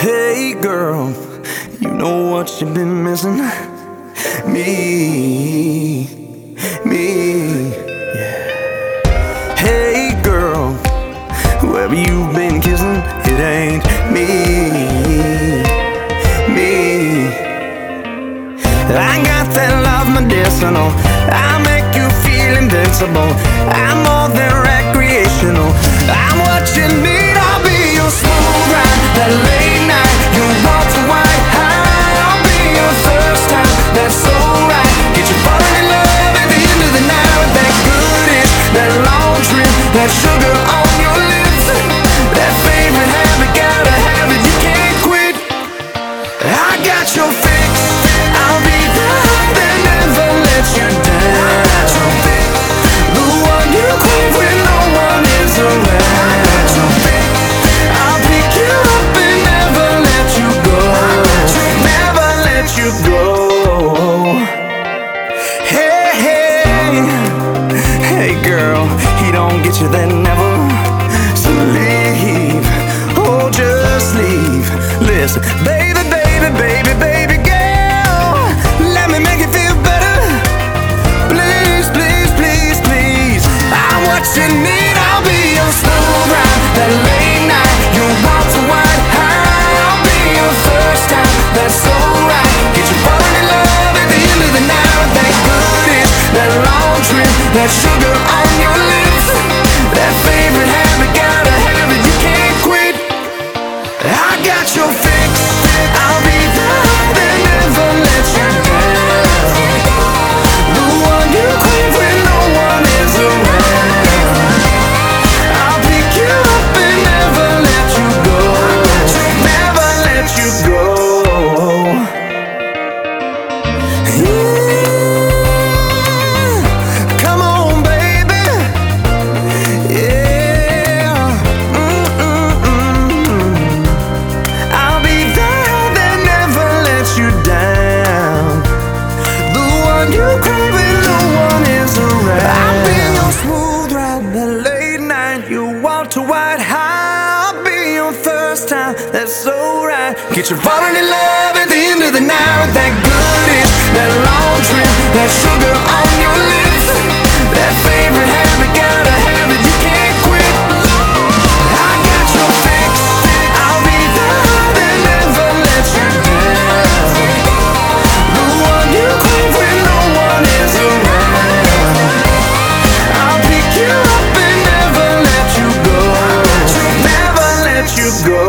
Hey girl, you know what you've been missing? Me, me. Hey girl, whoever you've been kissing, it ain't me, me. I got that love medicinal, I make you feel invincible. I'm more than recreational, I'm what you need. I'll be your smooth ride, that late night, you walk the white high. I'll be your first time, that's so right. Get you falling in love at the end of the night with that goodish, that long trip, that sugar on your lips, that favorite habit, gotta have it, you can't quit. I got your fix, I'll be the high that never let you down, the one you crave when no one is around. I'll pick you up and never let you go, never let you go. Hey, hey, hey girl, he don't get you then never. So leave, oh just leave. Listen, baby, baby, baby, baby girl, let me make you feel better. Please, please, please, please, I'm what you need. I'll be your smooth ride, that late night, you walk the white high. I'll be your first time, that's so right. Get you falling in love at the end of the night with that goodish, that long trip, that sugar on your lips, that favorite habit, gotta have it, you can't quit. I got your fix, I'll be the high that never let you down, the one you crave when no one is around. I'll pick you up and never let you go, never let you go. Yeah, come on baby, yeah. I'll be there that never let you down, the one you crave when no one is around. I'll be your smooth ride, that late night, you walk to white high. I'll be your first time, that's so right. Get you falling in love at the end of the night with that goodish, that long trip, that sugar on your lips, that favorite habit, gotta have it, you can't quit. I got your fix, I'll be the high that never let you down, the one you crave when no one is around. I'll pick you up and never let you go, never let you go.